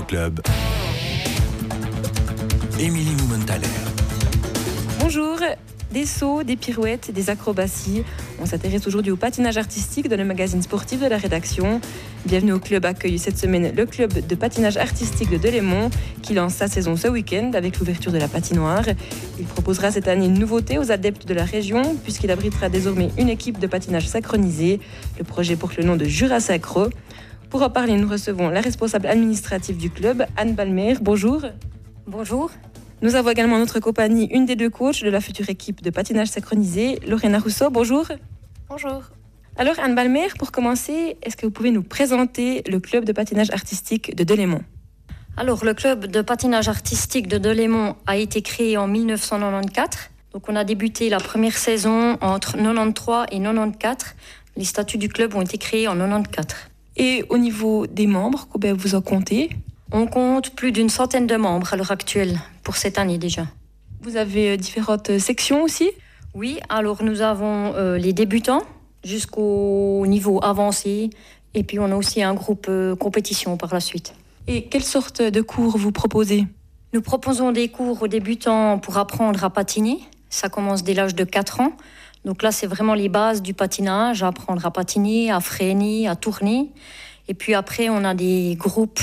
Club, Émilie Mumenthaler. Bonjour, des sauts, des pirouettes, des acrobaties. On s'intéresse aujourd'hui au patinage artistique dans le magazine sportif de la rédaction. Bienvenue au club accueille cette semaine le club de patinage artistique de Delémont qui lance sa saison ce week-end avec l'ouverture de la patinoire. Il proposera cette année une nouveauté aux adeptes de la région puisqu'il abritera désormais une équipe de patinage synchronisé. Le projet porte le nom de Jura Synchro. Pour en parler, nous recevons la responsable administrative du club, Anne Balmer. Bonjour. Bonjour. Nous avons également en notre compagnie une des deux coachs de la future équipe de patinage synchronisé, Lorena Rousseau. Bonjour. Bonjour. Alors Anne Balmer, pour commencer, est-ce que vous pouvez nous présenter le club de patinage artistique de Delémont ? Alors, le club de patinage artistique de Delémont a été créé en 1994. Donc, on a débuté la première saison entre 93 et 94. Les statuts du club ont été créés en 94. Et au niveau des membres, combien vous en comptez ? On compte plus d'une centaine de membres à l'heure actuelle, pour cette année déjà. Vous avez différentes sections aussi ? Oui, alors nous avons les débutants jusqu'au niveau avancé. Et puis, on a aussi un groupe compétition par la suite. Et quelle sorte de cours vous proposez ? Nous proposons des cours aux débutants pour apprendre à patiner. Ça commence dès l'âge de 4 ans. Donc là, c'est vraiment les bases du patinage, apprendre à patiner, à freiner, à tourner. Et puis après, on a des groupes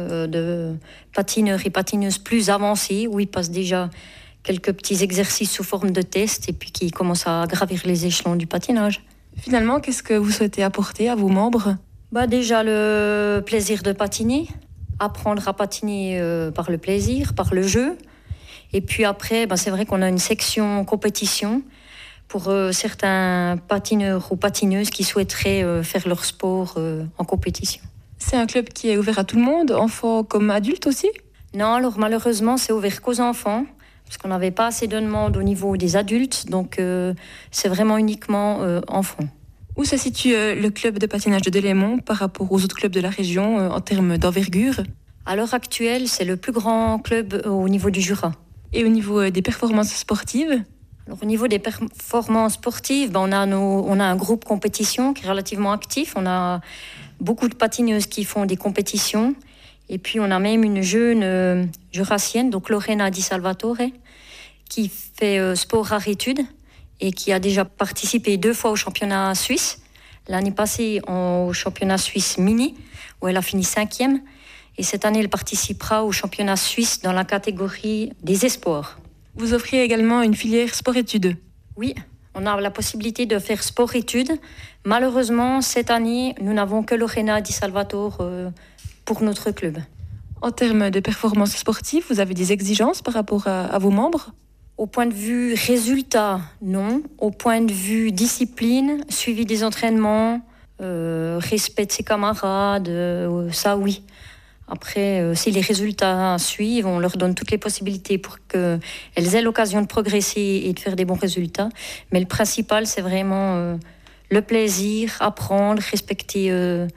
de patineurs et patineuses plus avancés où ils passent déjà quelques petits exercices sous forme de tests et puis qui commencent à gravir les échelons du patinage. Finalement, qu'est-ce que vous souhaitez apporter à vos membres ? Déjà le plaisir de patiner, apprendre à patiner par le plaisir, par le jeu. Et puis après, c'est vrai qu'on a une section compétition pour certains patineurs ou patineuses qui souhaiteraient faire leur sport en compétition. C'est un club qui est ouvert à tout le monde, enfants comme adultes aussi ? Non, alors malheureusement, c'est ouvert qu'aux enfants, parce qu'on n'avait pas assez de demandes au niveau des adultes, donc c'est vraiment uniquement enfants. Où se situe le club de patinage de Delémont par rapport aux autres clubs de la région en termes d'envergure ? À l'heure actuelle, c'est le plus grand club au niveau du Jura. Et au niveau des performances sportives ? Alors, au niveau des performances sportives, on a un groupe compétition qui est relativement actif. On a beaucoup de patineuses qui font des compétitions. Et puis, on a même une jeune jurassienne, donc Lorena Di Salvatore, qui fait sport art-études et qui a déjà participé 2 fois au championnat suisse. L'année passée, au championnat suisse mini, où elle a fini 5e. Et cette année, elle participera au championnat suisse dans la catégorie des espoirs. Vous offrez également une filière sport-études ? Oui, on a la possibilité de faire sport-études. Malheureusement, cette année, nous n'avons que Lorena Di Salvatore pour notre club. En termes de performances sportives, vous avez des exigences par rapport à vos membres ? Au point de vue résultat, non. Au point de vue discipline, suivi des entraînements, respect de ses camarades, ça oui. Après, si les résultats suivent, on leur donne toutes les possibilités pour qu'elles aient l'occasion de progresser et de faire des bons résultats. Mais le principal, c'est vraiment le plaisir, apprendre, respecter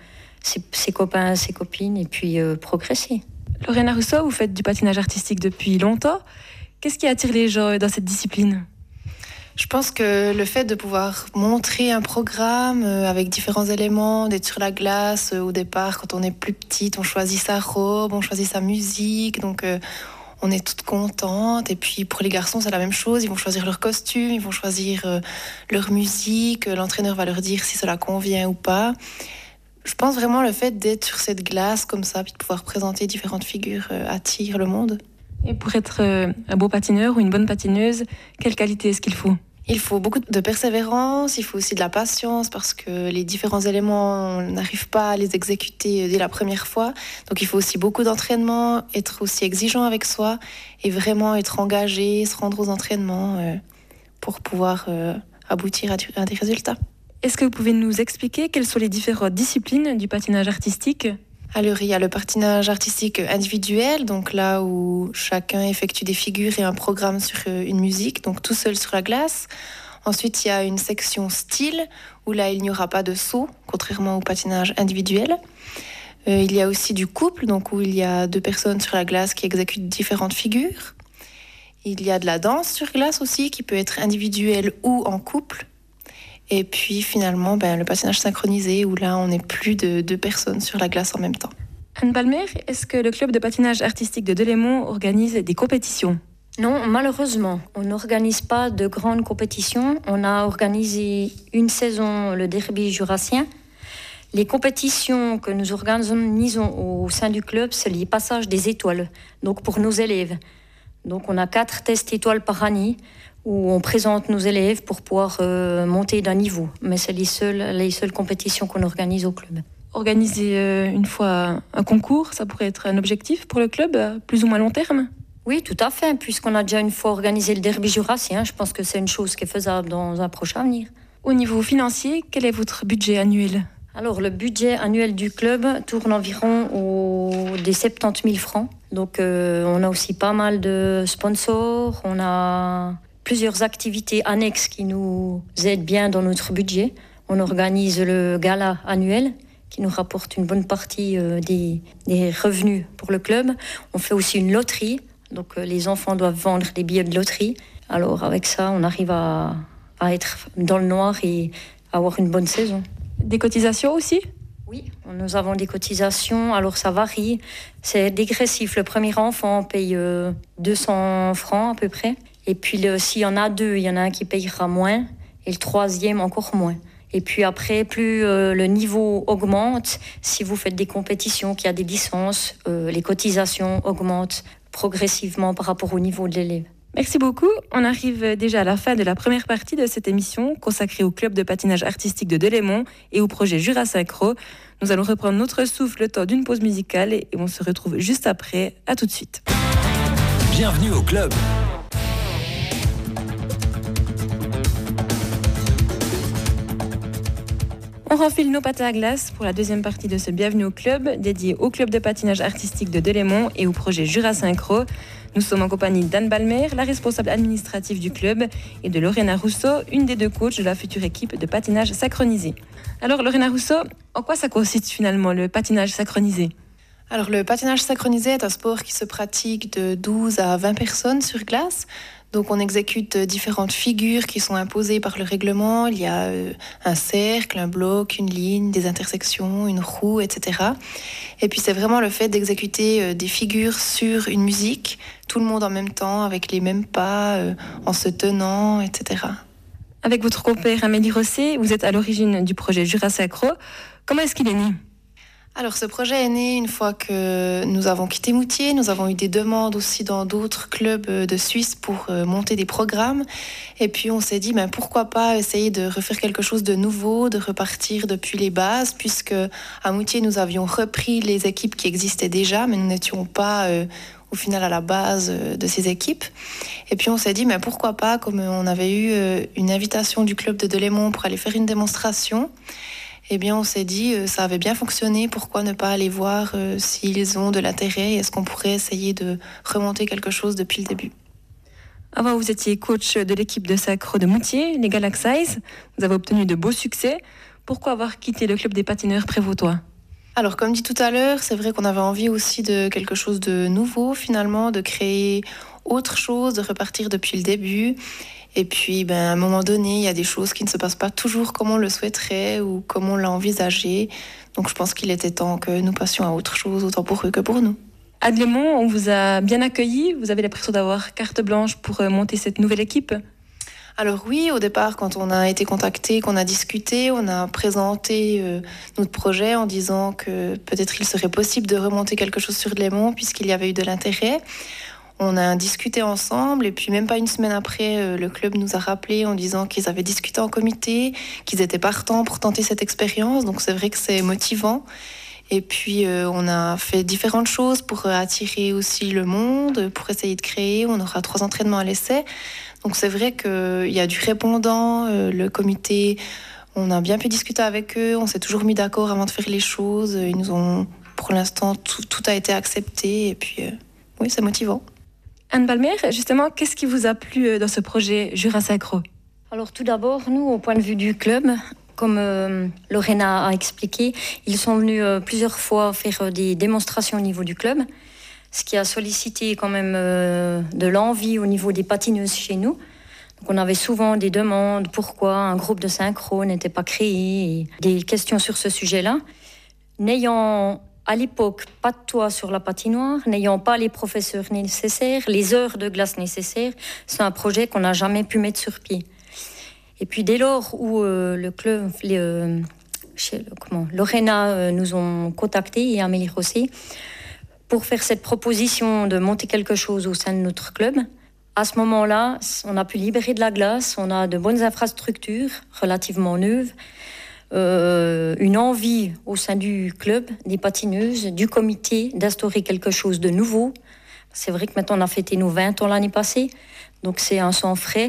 ses copains, ses copines et puis progresser. Lorena Rousseau, vous faites du patinage artistique depuis longtemps. Qu'est-ce qui attire les gens dans cette discipline ? Je pense que le fait de pouvoir montrer un programme avec différents éléments, d'être sur la glace au départ, quand on est plus petite, on choisit sa robe, on choisit sa musique, donc on est toutes contentes. Et puis pour les garçons, c'est la même chose, ils vont choisir leur costume, ils vont choisir leur musique, l'entraîneur va leur dire si cela convient ou pas. Je pense vraiment le fait d'être sur cette glace comme ça, puis de pouvoir présenter différentes figures attire le monde. Et pour être un beau patineur ou une bonne patineuse, quelle qualité est-ce qu'il faut ? Il faut beaucoup de persévérance, il faut aussi de la patience parce que les différents éléments, on n'arrive pas à les exécuter dès la première fois. Donc il faut aussi beaucoup d'entraînement, être aussi exigeant avec soi et vraiment être engagé, se rendre aux entraînements pour pouvoir aboutir à des résultats. Est-ce que vous pouvez nous expliquer quelles sont les différentes disciplines du patinage artistique ? Alors, il y a le patinage artistique individuel, donc là où chacun effectue des figures et un programme sur une musique, donc tout seul sur la glace. Ensuite, il y a une section style, où là, il n'y aura pas de saut, contrairement au patinage individuel. Il y a aussi du couple, donc où il y a 2 personnes sur la glace qui exécutent différentes figures. Il y a de la danse sur glace aussi, qui peut être individuelle ou en couple. Et puis finalement, le patinage synchronisé, où là, on est plus de 2 personnes sur la glace en même temps. Anne Balmer, est-ce que le club de patinage artistique de Delémont organise des compétitions ? Non, malheureusement, on n'organise pas de grandes compétitions. On a organisé une saison le derby jurassien. Les compétitions que nous organisons au sein du club, c'est les passages des étoiles, donc pour nos élèves. Donc on a 4 tests étoiles par année où on présente nos élèves pour pouvoir monter d'un niveau. Mais c'est les seules compétitions qu'on organise au club. Organiser une fois un concours, ça pourrait être un objectif pour le club, à plus ou moins long terme ? Oui, tout à fait, puisqu'on a déjà une fois organisé le derby jurassien. Je pense que c'est une chose qui est faisable dans un prochain avenir. Au niveau financier, quel est votre budget annuel ? Alors, le budget annuel du club tourne environ des 70 000 francs. Donc, on a aussi pas mal de sponsors. On a plusieurs activités annexes qui nous aident bien dans notre budget. On organise le gala annuel qui nous rapporte une bonne partie des revenus pour le club. On fait aussi une loterie. Donc, les enfants doivent vendre des billets de loterie. Alors, avec ça, on arrive à être dans le noir et avoir une bonne saison. Des cotisations aussi ? Oui, nous avons des cotisations. Alors, ça varie. C'est dégressif. Le premier enfant paye 200 francs à peu près. Et puis, s'il y en a 2, il y en a un qui payera moins. Et le troisième, encore moins. Et puis après, plus le niveau augmente, si vous faites des compétitions, qu'il y a des licences, les cotisations augmentent progressivement par rapport au niveau de l'élève. Merci beaucoup. On arrive déjà à la fin de la première partie de cette émission consacrée au club de patinage artistique de Delémont et au projet Jura Synchro. Nous allons reprendre notre souffle le temps d'une pause musicale et on se retrouve juste après. À tout de suite. Bienvenue au club. On renfile nos patins à glace pour la deuxième partie de ce Bienvenue au club, dédié au club de patinage artistique de Delémont et au projet Jura Synchro. Nous sommes en compagnie d'Anne Balmer, la responsable administrative du club, et de Lorena Rousseau, une des 2 coachs de la future équipe de patinage synchronisé. Alors Lorena Rousseau, en quoi ça consiste finalement le patinage synchronisé ? Alors le patinage synchronisé est un sport qui se pratique de 12 à 20 personnes sur glace. Donc on exécute différentes figures qui sont imposées par le règlement. Il y a un cercle, un bloc, une ligne, des intersections, une roue, etc. Et puis c'est vraiment le fait d'exécuter des figures sur une musique, tout le monde en même temps, avec les mêmes pas, en se tenant, etc. Avec votre compère Amélie Rosset, vous êtes à l'origine du projet Jura Synchro. Comment est-ce qu'il est né ? Alors ce projet est né une fois que nous avons quitté Moutier. Nous avons eu des demandes aussi dans d'autres clubs de Suisse pour monter des programmes. Et puis on s'est dit pourquoi pas essayer de refaire quelque chose de nouveau, de repartir depuis les bases, puisque à Moutier nous avions repris les équipes qui existaient déjà, mais nous n'étions pas au final à la base de ces équipes. Et puis on s'est dit pourquoi pas, comme on avait eu une invitation du club de Delémont pour aller faire une démonstration. Eh bien, on s'est dit, ça avait bien fonctionné, pourquoi ne pas aller voir s'ils ont de l'intérêt, est-ce qu'on pourrait essayer de remonter quelque chose depuis le début. Avant, vous étiez coach de l'équipe de synchro de Moutier, les Galaxies. Vous avez obtenu de beaux succès. Pourquoi avoir quitté le club des patineurs prévôtois ? Alors, comme dit tout à l'heure, c'est vrai qu'on avait envie aussi de quelque chose de nouveau, finalement, de créer autre chose, de repartir depuis le début. Et puis, à un moment donné, il y a des choses qui ne se passent pas toujours comme on le souhaiterait ou comme on l'a envisagé. Donc, je pense qu'il était temps que nous passions à autre chose, autant pour eux que pour nous. À Delémont, on vous a bien accueilli. Vous avez l'impression d'avoir carte blanche pour monter cette nouvelle équipe ? Alors oui, au départ, quand on a été contacté, qu'on a discuté, on a présenté notre projet en disant que peut-être il serait possible de remonter quelque chose sur Delémont puisqu'il y avait eu de l'intérêt. On a discuté ensemble et puis même pas une semaine après, le club nous a rappelé en disant qu'ils avaient discuté en comité, qu'ils étaient partants pour tenter cette expérience. Donc c'est vrai que c'est motivant. Et puis on a fait différentes choses pour attirer aussi le monde, pour essayer de créer. On aura 3 entraînements à l'essai. Donc c'est vrai qu'il y a du répondant, le comité, on a bien pu discuter avec eux, on s'est toujours mis d'accord avant de faire les choses. Ils nous ont, pour l'instant, tout a été accepté. Et puis oui, c'est motivant. Anne Balmer, justement, qu'est-ce qui vous a plu dans ce projet Jura Synchro ? Alors tout d'abord, nous, au point de vue du club, comme Lorena a expliqué, ils sont venus plusieurs fois faire des démonstrations au niveau du club, ce qui a sollicité quand même de l'envie au niveau des patineuses chez nous. Donc on avait souvent des demandes, pourquoi un groupe de synchro n'était pas créé, et des questions sur ce sujet-là. N'ayant à l'époque, pas de toit sur la patinoire, n'ayant pas les professeurs nécessaires, les heures de glace nécessaires, c'est un projet qu'on n'a jamais pu mettre sur pied. Et puis dès lors où le club, Lorena nous ont contactés et Amélie Rosset pour faire cette proposition de monter quelque chose au sein de notre club. À ce moment-là, on a pu libérer de la glace, on a de bonnes infrastructures relativement neuves, une envie au sein du club, des patineuses, du comité, d'instaurer quelque chose de nouveau. C'est vrai que maintenant on a fêté nos 20 ans l'année passée, donc c'est un sang frais,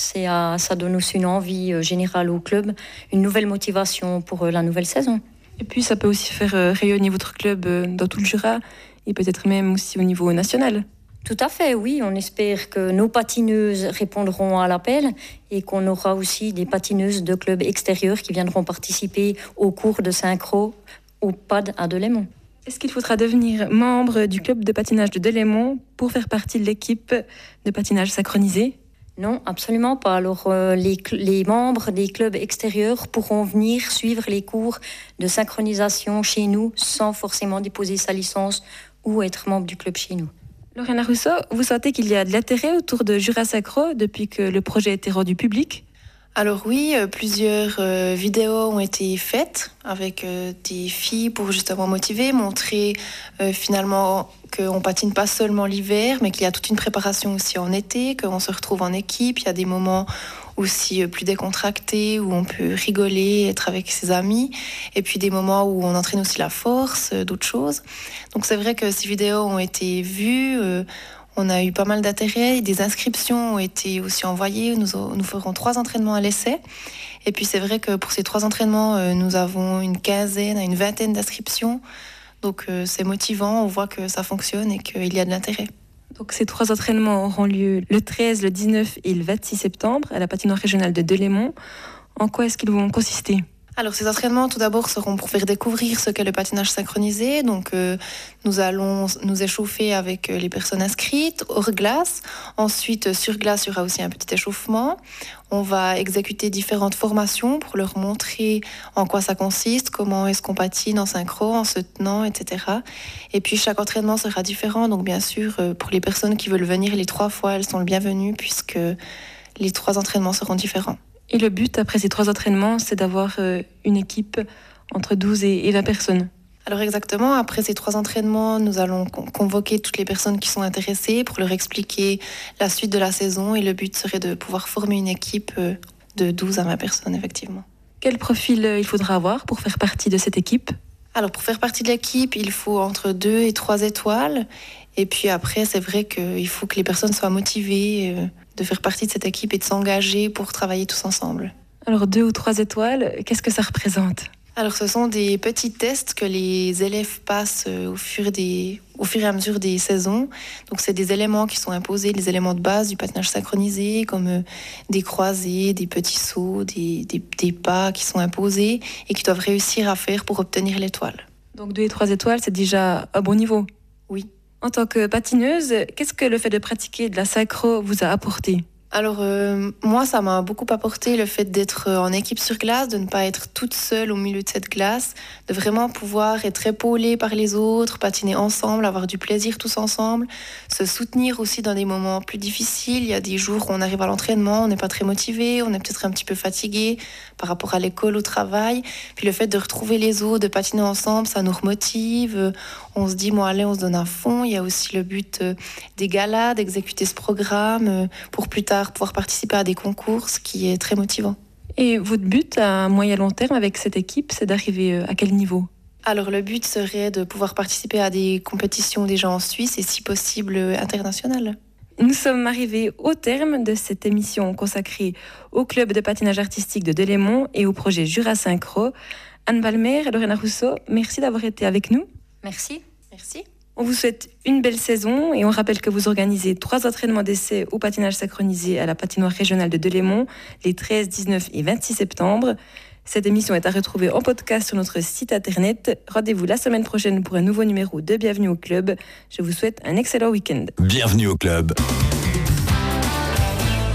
ça donne aussi une envie générale au club, une nouvelle motivation pour la nouvelle saison. Et puis ça peut aussi faire rayonner votre club dans tout le Jura et peut-être même aussi au niveau national. Tout à fait, oui. On espère que nos patineuses répondront à l'appel et qu'on aura aussi des patineuses de clubs extérieurs qui viendront participer au cours de synchro au PAD à Delémont. Est-ce qu'il faudra devenir membre du club de patinage de Delémont pour faire partie de l'équipe de patinage synchronisé ? Non, absolument pas. Alors, les membres des clubs extérieurs pourront venir suivre les cours de synchronisation chez nous sans forcément déposer sa licence ou être membre du club chez nous. Lorena Rousseau, vous sentez qu'il y a de l'intérêt autour de Jura Synchro depuis que le projet a été rendu public ? Alors oui, plusieurs vidéos ont été faites avec des filles pour justement motiver, montrer finalement qu'on patine pas seulement l'hiver, mais qu'il y a toute une préparation aussi en été, qu'on se retrouve en équipe. Il y a des moments aussi plus décontractés où on peut rigoler, être avec ses amis, et puis des moments où on entraîne aussi la force, d'autres choses. Donc c'est vrai que ces vidéos ont été vues. On a eu pas mal d'intérêt, des inscriptions ont été aussi envoyées. Nous ferons 3 entraînements à l'essai. Et puis c'est vrai que pour ces 3 entraînements, nous avons une vingtaine d'inscriptions. Donc c'est motivant, on voit que ça fonctionne et qu'il y a de l'intérêt. Donc ces 3 entraînements auront lieu le 13, le 19 et le 26 septembre à la patinoire régionale de Delémont. En quoi est-ce qu'ils vont consister ? Alors ces entraînements tout d'abord seront pour faire découvrir ce qu'est le patinage synchronisé. Donc nous allons nous échauffer avec les personnes inscrites hors glace. Ensuite sur glace il y aura aussi un petit échauffement. On va exécuter différentes formations pour leur montrer en quoi ça consiste, comment est-ce qu'on patine en synchro, en se tenant, etc. Et puis chaque entraînement sera différent. Donc bien sûr pour les personnes qui veulent venir les 3 fois, elles sont les bienvenues puisque les 3 entraînements seront différents. Et le but, après ces 3 entraînements, c'est d'avoir une équipe entre 12 et 20 personnes. Alors exactement, après ces 3 entraînements, nous allons convoquer toutes les personnes qui sont intéressées pour leur expliquer la suite de la saison. Et le but serait de pouvoir former une équipe de 12 à 20 personnes, effectivement. Quel profil il faudra avoir pour faire partie de cette équipe ? Alors pour faire partie de l'équipe, il faut entre 2 et 3 étoiles. Et puis après, c'est vrai qu'il faut que les personnes soient motivées de faire partie de cette équipe et de s'engager pour travailler tous ensemble. Alors 2 ou 3 étoiles, qu'est-ce que ça représente ? Alors ce sont des petits tests que les élèves passent au fur et à mesure des saisons. Donc c'est des éléments qui sont imposés, les éléments de base du patinage synchronisé, comme des croisés, des petits sauts, des pas qui sont imposés et qui doivent réussir à faire pour obtenir l'étoile. Donc 2 et 3 étoiles, c'est déjà un bon niveau ? Oui. En tant que patineuse, qu'est-ce que le fait de pratiquer de la synchro vous a apporté ? Alors moi, ça m'a beaucoup apporté le fait d'être en équipe sur glace, de ne pas être toute seule au milieu de cette glace, de vraiment pouvoir être épaulée par les autres, patiner ensemble, avoir du plaisir tous ensemble, se soutenir aussi dans des moments plus difficiles. Il y a des jours où on arrive à l'entraînement, on n'est pas très motivé, on est peut-être un petit peu fatigué par rapport à l'école, au travail. Puis le fait de retrouver les autres, de patiner ensemble, ça nous remotive. On se dit, bon allez, on se donne à fond. Il y a aussi le but des galas, d'exécuter ce programme pour plus tard pouvoir participer à des concours, ce qui est très motivant. Et votre but à moyen long terme avec cette équipe, c'est d'arriver à quel niveau ? Alors le but serait de pouvoir participer à des compétitions déjà en Suisse et si possible internationales. Nous sommes arrivés au terme de cette émission consacrée au club de patinage artistique de Delémont et au projet Jura Synchro. Anne Balmer et Lorena Rousseau, merci d'avoir été avec nous. Merci. Merci. On vous souhaite une belle saison et on rappelle que vous organisez 3 entraînements d'essai au patinage synchronisé à la patinoire régionale de Delémont les 13, 19 et 26 septembre. Cette émission est à retrouver en podcast sur notre site internet. Rendez-vous la semaine prochaine pour un nouveau numéro de Bienvenue au Club. Je vous souhaite un excellent week-end. Bienvenue au Club.